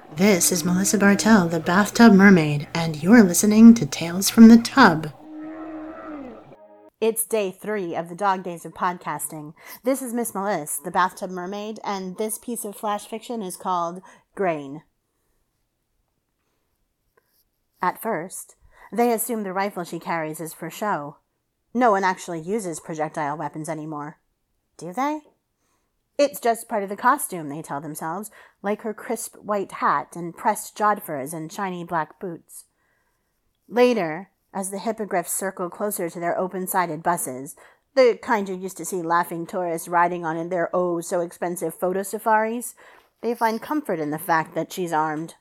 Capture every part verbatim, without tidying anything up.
This is Melissa Bartell, the Bathtub Mermaid, and you're listening to Tales from the Tub. It's day three of the dog days of podcasting. This is Miss Melissa, the Bathtub Mermaid, and this piece of flash fiction is called Grain. At first, they assume the rifle she carries is for show. No one actually uses projectile weapons anymore. Do they? It's just part of the costume, they tell themselves, like her crisp white hat and pressed jodhpurs and shiny black boots. Later, as the hippogriffs circle closer to their open-sided buses, the kind you used to see laughing tourists riding on in their oh-so-expensive photo safaris, they find comfort in the fact that she's armed.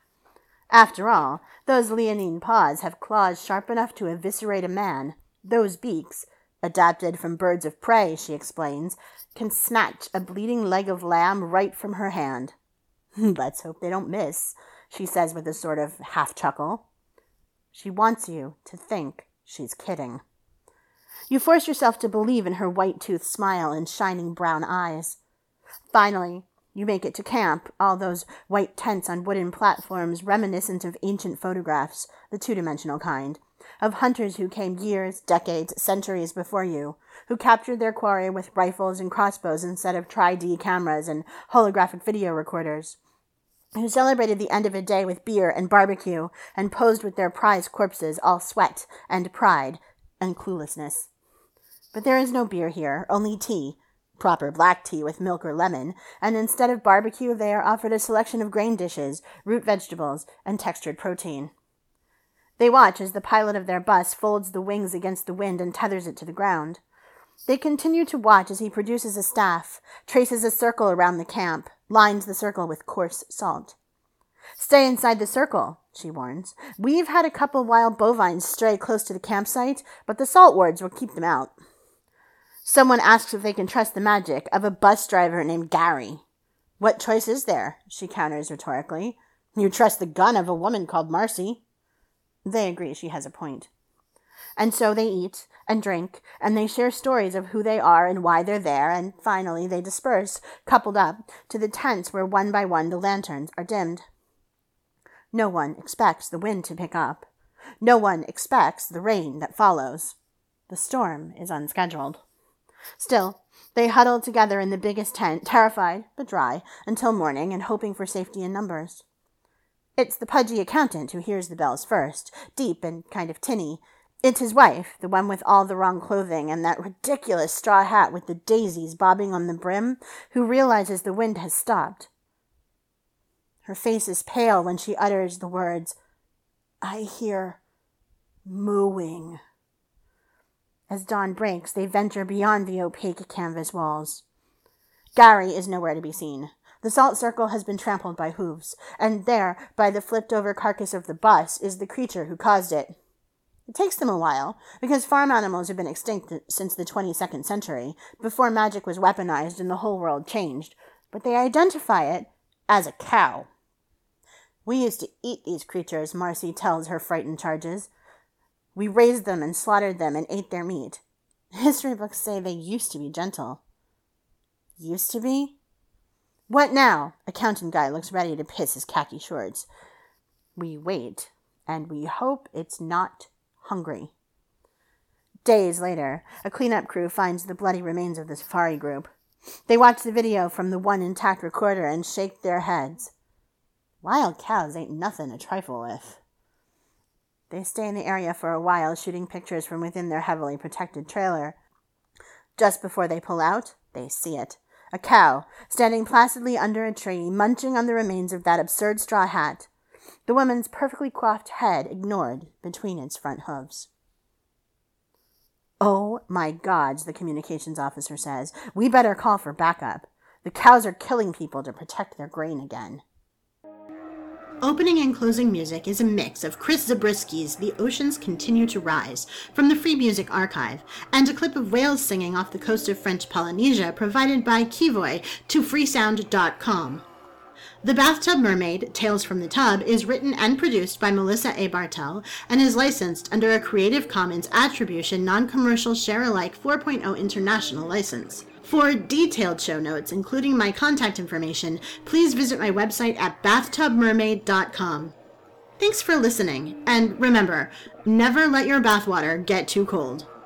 After all, those leonine paws have claws sharp enough to eviscerate a man. Those beaks, adapted from birds of prey, she explains, can snatch a bleeding leg of lamb right from her hand. Let's hope they don't miss, she says with a sort of half-chuckle. She wants you to think she's kidding. You force yourself to believe in her white-toothed smile and shining brown eyes. Finally, you make it to camp, all those white tents on wooden platforms reminiscent of ancient photographs, the two-dimensional kind, of hunters who came years, decades, centuries before you, who captured their quarry with rifles and crossbows instead of tri D cameras and holographic video recorders, who celebrated the end of a day with beer and barbecue and posed with their prize corpses, all sweat and pride and cluelessness. But there is no beer here, only tea, proper black tea with milk or lemon, and instead of barbecue they are offered a selection of grain dishes, root vegetables, and textured protein. They watch as the pilot of their bus folds the wings against the wind and tethers it to the ground. They continue to watch as he produces a staff, traces a circle around the camp, lines the circle with coarse salt. Stay inside the circle, she warns. We've had a couple wild bovines stray close to the campsite, but the salt wards will keep them out. Someone asks if they can trust the magic of a bus driver named Gary. What choice is there? She counters rhetorically. You trust the gun of a woman called Marcy. They agree she has a point. And so they eat and drink, and they share stories of who they are and why they're there, and finally they disperse, coupled up, to the tents where one by one the lanterns are dimmed. No one expects the wind to pick up. No one expects the rain that follows. The storm is unscheduled. Still, they huddle together in the biggest tent, terrified but dry, until morning and hoping for safety in numbers. It's the pudgy accountant who hears the bells first, deep and kind of tinny. It's his wife, the one with all the wrong clothing and that ridiculous straw hat with the daisies bobbing on the brim, who realizes the wind has stopped. Her face is pale when she utters the words, "I hear mooing." As dawn breaks, they venture beyond the opaque canvas walls. Gary is nowhere to be seen. The salt circle has been trampled by hooves, and there, by the flipped-over carcass of the bus, is the creature who caused it. It takes them a while, because farm animals have been extinct since the twenty-second century, before magic was weaponized and the whole world changed, but they identify it as a cow. We used to eat these creatures, Marcy tells her frightened charges. We raised them and slaughtered them and ate their meat. History books say they used to be gentle. Used to be? What now? Accountant guy looks ready to piss his khaki shorts. We wait, and we hope it's not hungry. Days later, a cleanup crew finds the bloody remains of the safari group. They watch the video from the one intact recorder and shake their heads. Wild cows ain't nothing to trifle with. They stay in the area for a while, shooting pictures from within their heavily protected trailer. Just before they pull out, they see it. A cow, standing placidly under a tree, munching on the remains of that absurd straw hat, the woman's perfectly coiffed head ignored between its front hooves. "Oh, my gods," the communications officer says. "We better call for backup. The cows are killing people to protect their grain again." Opening and closing music is a mix of Chris Zabrisky's The Oceans Continue to Rise from the Free Music Archive, and a clip of whales singing off the coast of French Polynesia provided by Kivoy to freesound dot com. The Bathtub Mermaid, Tales from the Tub, is written and produced by Melissa A. Bartell and is licensed under a Creative Commons Attribution Non-Commercial Share-alike four point oh International License. For detailed show notes, including my contact information, please visit my website at bathtub mermaid dot com. Thanks for listening, and remember, never let your bathwater get too cold.